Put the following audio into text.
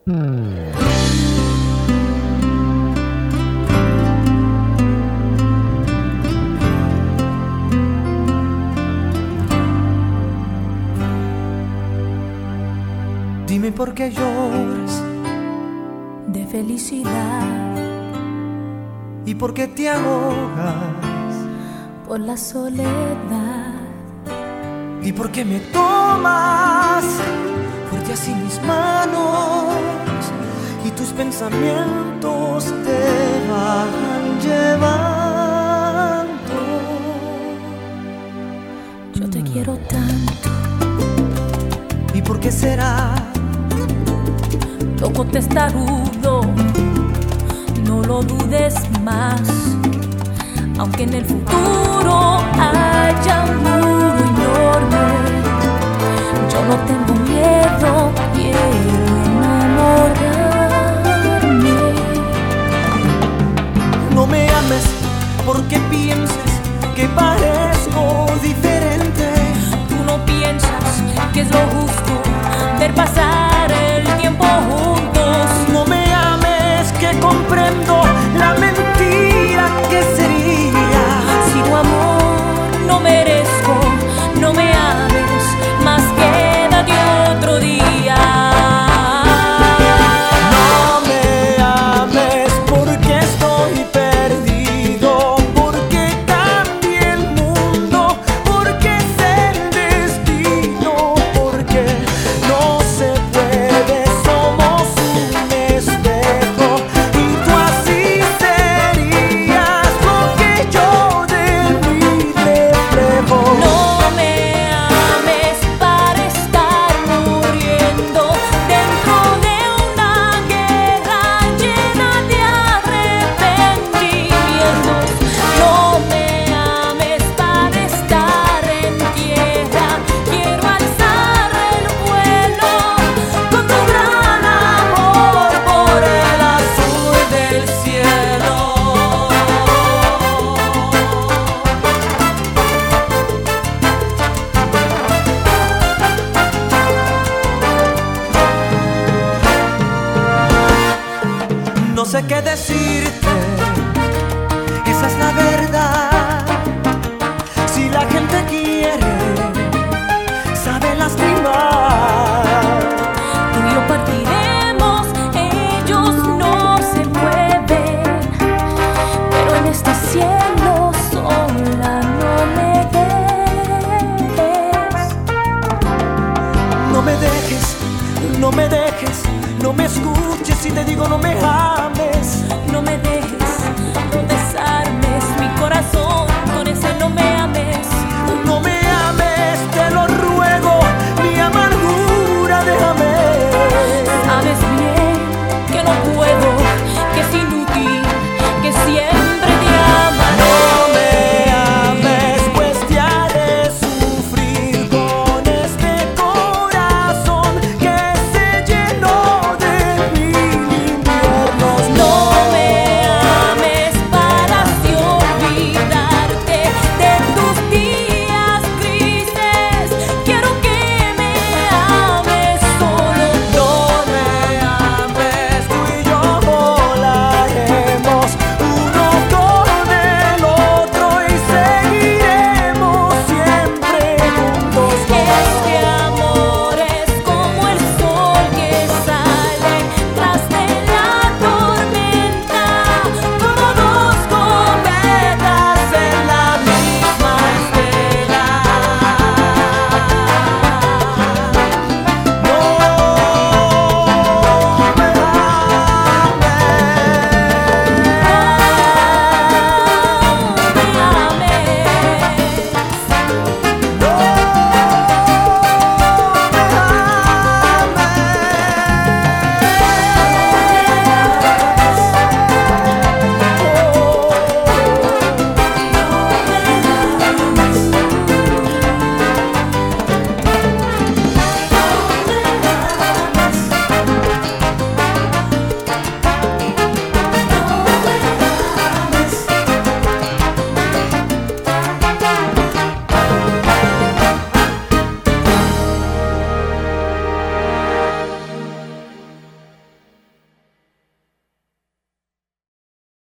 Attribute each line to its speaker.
Speaker 1: Dime por qué lloras
Speaker 2: de felicidad
Speaker 1: y por qué te ahogas
Speaker 2: por la soledad.
Speaker 1: ¿Y por qué me tomas fuerte así mis manos y tus pensamientos te van llevando?
Speaker 2: Yo te quiero tanto.
Speaker 1: ¿Y por qué será?
Speaker 2: Loco testarudo, no lo dudes más. Aunque en el futuro haya un muro enorme, yo no tengo miedo, quiero enamorarme.
Speaker 1: No me ames porque pienses que parezco diferente.
Speaker 2: Tú no piensas que es lo justo ver pasar el tiempo juntos.
Speaker 1: No me ames que comprendo la mentira que sería.
Speaker 2: Si tu amor no merezco, no me ames, más quédate otro día.
Speaker 1: No me ames porque estoy perdido, porque cambié el mundo, porque es el destino, porque no se puede, somos un espejo y tú así serías lo que yo de mí reflejo.
Speaker 2: No me ames para estar muriendo dentro de una guerra llena de arrepentimientos. No me ames para estar en tierra. Quiero alzar el vuelo con tu gran amor por el azul del cielo.
Speaker 1: No sé qué decirte, esa es la verdad. Si la gente quiere, sabe lastimar.
Speaker 2: Tú y yo partiremos, ellos no se mueven, pero en este cielo sola no me dejes.
Speaker 1: No me dejes, no me dejes, no me escuches si te digo no me ames.